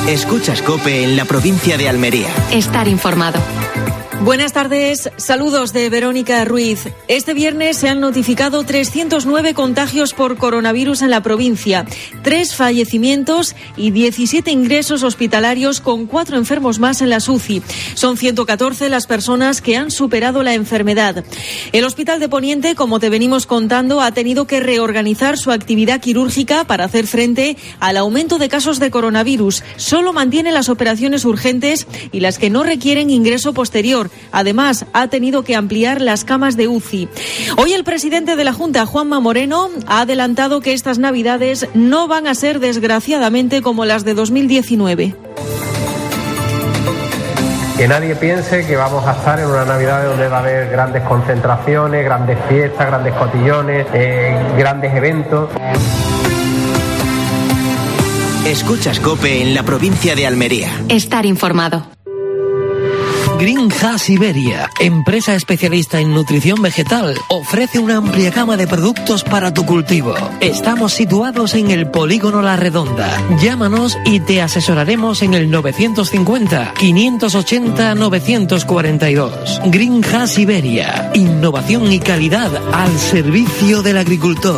Escuchas COPE en la provincia de Almería. Estar informado. Buenas tardes, saludos de Verónica Ruiz. Este viernes se han notificado 309 contagios por coronavirus en la provincia, 3 fallecimientos y 17 ingresos hospitalarios con 4 enfermos más en las UCI. Son 114 las personas que han superado la enfermedad. El Hospital de Poniente, como te venimos contando, ha tenido que reorganizar su actividad quirúrgica para hacer frente al aumento de casos de coronavirus. Solo mantiene las operaciones urgentes y las que no requieren ingreso posterior. Además, ha tenido que ampliar las camas de UCI. Hoy el presidente de la Junta, Juanma Moreno, ha adelantado que estas Navidades no van a ser, desgraciadamente, como las de 2019. Que nadie piense que vamos a estar en una Navidad donde va a haber grandes concentraciones, grandes fiestas, grandes cotillones, grandes eventos. Escuchas COPE en la provincia de Almería. Estar informado. Greenhouse Iberia, empresa especialista en nutrición vegetal, ofrece una amplia gama de productos para tu cultivo. Estamos situados en el Polígono La Redonda. Llámanos y te asesoraremos en el 950-580-942. Greenhouse Iberia, innovación y calidad al servicio del agricultor.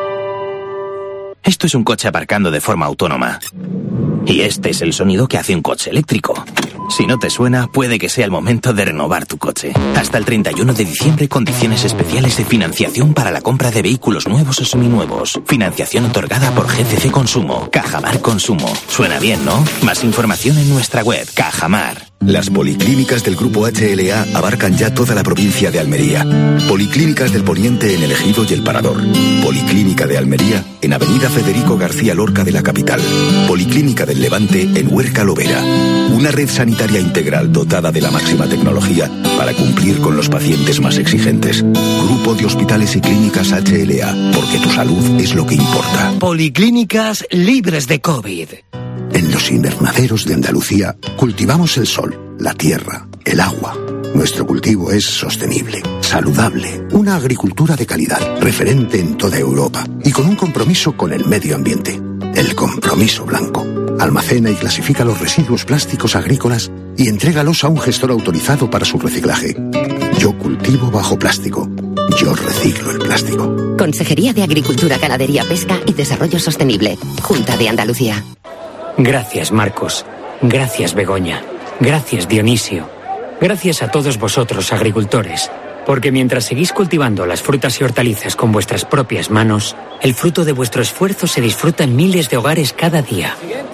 Esto es un coche aparcando de forma autónoma. Y este es el sonido que hace un coche eléctrico. Si no te suena, puede que sea el momento de renovar tu coche. Hasta el 31 de diciembre, condiciones especiales de financiación para la compra de vehículos nuevos o seminuevos. Financiación otorgada por GCC Consumo. Cajamar Consumo. Suena bien, ¿no? Más información en nuestra web, Cajamar. Las policlínicas del Grupo HLA abarcan ya toda la provincia de Almería. Policlínicas del Poniente en El Ejido y El Parador. Policlínica de Almería en Avenida Federico García Lorca de la capital. Policlínica del Levante en Huerca Lovera. Una red sanitaria integral dotada de la máxima tecnología para cumplir con los pacientes más exigentes. Grupo de Hospitales y Clínicas HLA, porque tu salud es lo que importa. Policlínicas libres de COVID. En los invernaderos de Andalucía cultivamos el sol, la tierra, el agua. Nuestro cultivo es sostenible, saludable, una agricultura de calidad, referente en toda Europa y con un compromiso con el medio ambiente. El Compromiso Blanco. Almacena y clasifica los residuos plásticos agrícolas y entrégalos a un gestor autorizado para su reciclaje. Yo cultivo bajo plástico. Yo reciclo el plástico. Consejería de Agricultura, Ganadería, Pesca y Desarrollo Sostenible. Junta de Andalucía. Gracias, Marcos. Gracias, Begoña. Gracias, Dionisio. Gracias a todos vosotros, agricultores. Porque mientras seguís cultivando las frutas y hortalizas con vuestras propias manos, el fruto de vuestro esfuerzo se disfruta en miles de hogares cada día.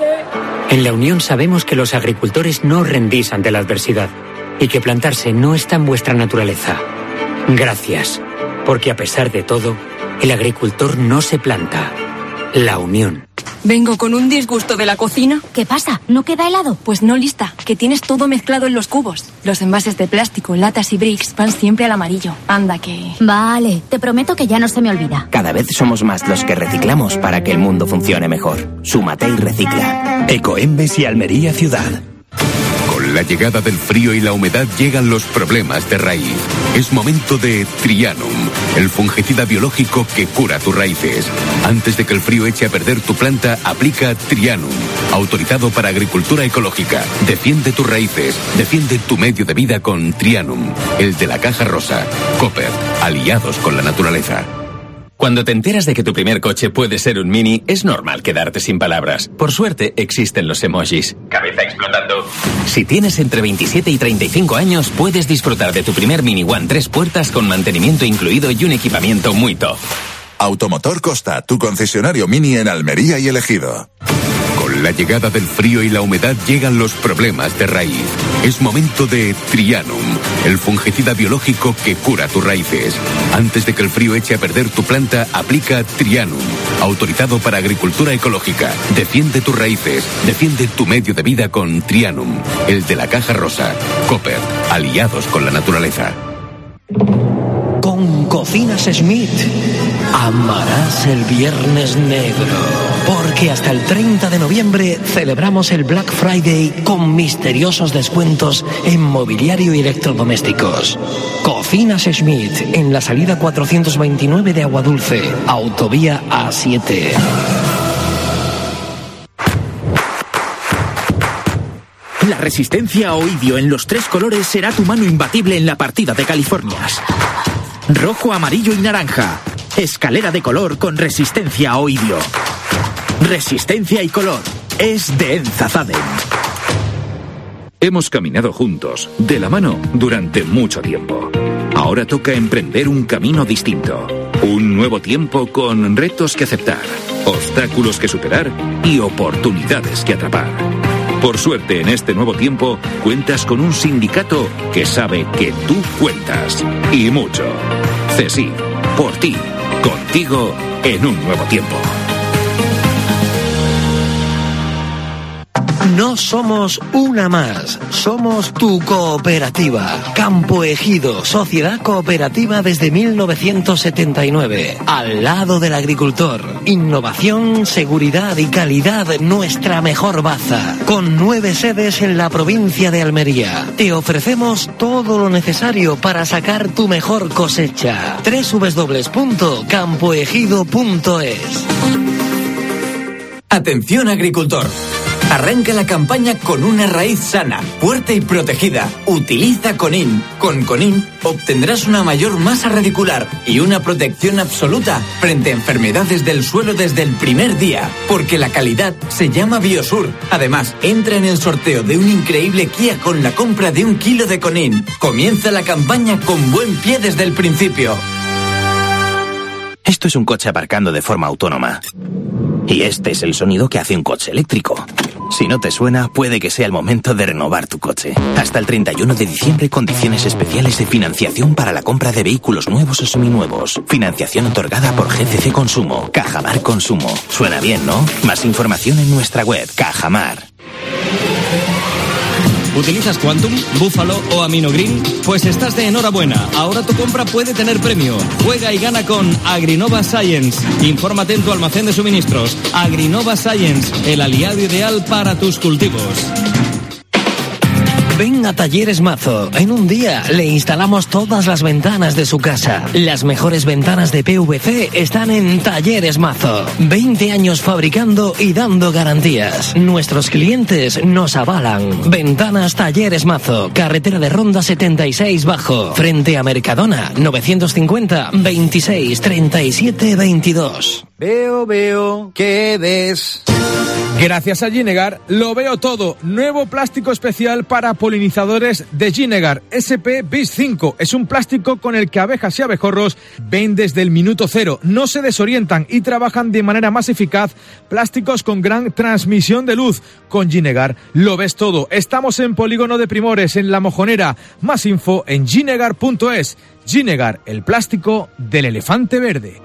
En La Unión sabemos que los agricultores no os rendís ante la adversidad y que plantarse no está en vuestra naturaleza. Gracias, porque a pesar de todo, el agricultor no se planta. La Unión. Vengo con un disgusto de la cocina. ¿Qué pasa? ¿No queda helado? Pues no, lista, que tienes todo mezclado en los cubos. Los envases de plástico, latas y bricks van siempre al amarillo. Anda que... Vale, te prometo que ya no se me olvida. Cada vez somos más los que reciclamos para que el mundo funcione mejor. Súmate y recicla. Ecoembes y Almería Ciudad. Con la llegada del frío y la humedad llegan los problemas de raíz. Es momento de Trianum, el fungicida biológico que cura tus raíces. Antes de que el frío eche a perder tu planta, aplica Trianum, autorizado para agricultura ecológica. Defiende tus raíces, defiende tu medio de vida con Trianum, el de la caja rosa. Cooper, aliados con la naturaleza. Cuando te enteras de que tu primer coche puede ser un Mini, es normal quedarte sin palabras. Por suerte, existen los emojis. Cabeza explotando. Si tienes entre 27 y 35 años, puedes disfrutar de tu primer Mini One 3 puertas con mantenimiento incluido y un equipamiento muy top. Automotor Costa, tu concesionario Mini en Almería y El Ejido. Con la llegada del frío y la humedad llegan los problemas de raíz. Es momento de Trianum, el fungicida biológico que cura tus raíces. Antes de que el frío eche a perder tu planta, aplica Trianum, autorizado para agricultura ecológica. Defiende tus raíces, defiende tu medio de vida con Trianum, el de la caja rosa. Cooper, aliados con la naturaleza. Con Cocinas Smith amarás el Viernes Negro, porque hasta el 30 de noviembre celebramos el Black Friday con misteriosos descuentos en mobiliario y electrodomésticos. Cocinas Smith, en la salida 429 de Aguadulce, autovía A7. La resistencia a Oidio en los 3 colores será tu mano imbatible en la partida de Californias. Rojo, amarillo y naranja. Escalera de color con resistencia a Oidio. Resistencia y color. Es de Enzazaden. Hemos caminado juntos, de la mano, durante mucho tiempo. Ahora toca emprender un camino distinto. Un nuevo tiempo con retos que aceptar, obstáculos que superar y oportunidades que atrapar. Por suerte, en este nuevo tiempo, cuentas con un sindicato que sabe que tú cuentas. Y mucho. CESIF, por ti, contigo, en un nuevo tiempo. No somos una más, somos tu cooperativa. Campo Ejido, sociedad cooperativa desde 1979. Al lado del agricultor. Innovación, seguridad y calidad, nuestra mejor baza. Con 9 sedes en la provincia de Almería. Te ofrecemos todo lo necesario para sacar tu mejor cosecha. www.campoejido.es. Atención, agricultor. Arranca la campaña con una raíz sana, fuerte y protegida. Utiliza Conin. Con Conin obtendrás una mayor masa radicular y una protección absoluta frente a enfermedades del suelo desde el primer día, porque la calidad se llama Biosur. Además, entra en el sorteo de un increíble Kia con la compra de 1 kilo de Conin. Comienza la campaña con buen pie desde el principio. Esto es un coche aparcando de forma autónoma. Y este es el sonido que hace un coche eléctrico. Si no te suena, puede que sea el momento de renovar tu coche. Hasta el 31 de diciembre, condiciones especiales de financiación para la compra de vehículos nuevos o seminuevos. Financiación otorgada por GCC Consumo. Cajamar Consumo. Suena bien, ¿no? Más información en nuestra web, Cajamar. ¿Utilizas Quantum, Búfalo o Aminogreen? Pues estás de enhorabuena. Ahora tu compra puede tener premio. Juega y gana con Agrinova Science. Infórmate en tu almacén de suministros. Agrinova Science, el aliado ideal para tus cultivos. Ven a Talleres Mazo. En un día le instalamos todas las ventanas de su casa. Las mejores ventanas de PVC están en Talleres Mazo. 20 años fabricando y dando garantías. Nuestros clientes nos avalan. Ventanas Talleres Mazo. Carretera de Ronda 76 Bajo. Frente a Mercadona. 950 26 37 22. Veo, ¿qué ves? Gracias a Ginegar, lo veo todo. Nuevo plástico especial para polinizadores de Ginegar, SP Bis 5. Es un plástico con el que abejas y abejorros ven desde el minuto cero. No se desorientan y trabajan de manera más eficaz. Plásticos con gran transmisión de luz. Con Ginegar lo ves todo. Estamos en Polígono de Primores, en La Mojonera. Más info en ginegar.es. Ginegar, el plástico del elefante verde.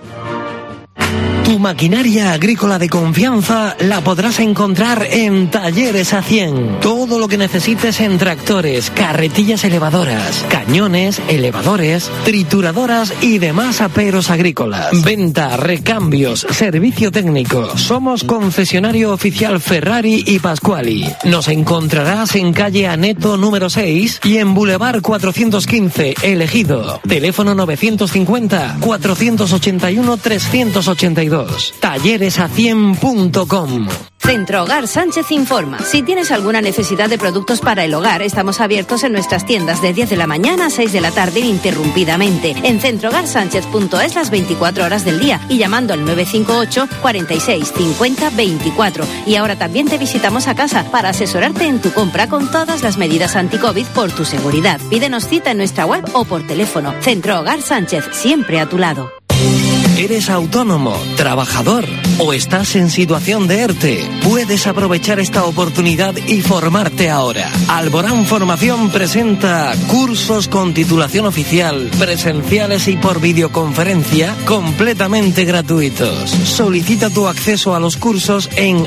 Tu maquinaria agrícola de confianza la podrás encontrar en Talleres A100. Todo lo que necesites en tractores, carretillas elevadoras, cañones, elevadores, trituradoras y demás aperos agrícolas. Venta, recambios, servicio técnico. Somos concesionario oficial Ferrari y Pasquali. Nos encontrarás en calle Aneto número 6 y en Boulevard 415, El Ejido. Teléfono 950 481 382. TalleresA100.com. Centro Hogar Sánchez informa. Si tienes alguna necesidad de productos para el hogar, estamos abiertos en nuestras tiendas de 10 de la mañana a 6 de la tarde ininterrumpidamente. En centrohogarsánchez.es las 24 horas del día y llamando al 958 46 50 24. Y ahora también te visitamos a casa para asesorarte en tu compra con todas las medidas anti-COVID por tu seguridad. Pídenos cita en nuestra web o por teléfono. Centro Hogar Sánchez, siempre a tu lado. ¿Eres autónomo, trabajador o estás en situación de ERTE? Puedes aprovechar esta oportunidad y formarte ahora. Alborán Formación presenta cursos con titulación oficial, presenciales y por videoconferencia, completamente gratuitos. Solicita tu acceso a los cursos en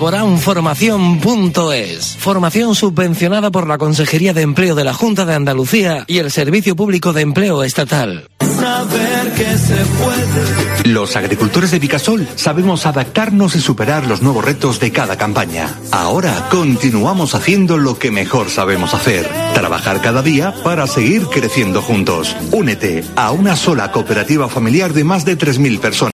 alboránformación.es. Formación subvencionada por la Consejería de Empleo de la Junta de Andalucía y el Servicio Público de Empleo Estatal. Saber que se puede. Los agricultores de Vicasol sabemos adaptarnos y superar los nuevos retos de cada campaña. Ahora continuamos haciendo lo que mejor sabemos hacer: trabajar cada día para seguir creciendo juntos. Únete a una sola cooperativa familiar de más de 3.000 personas.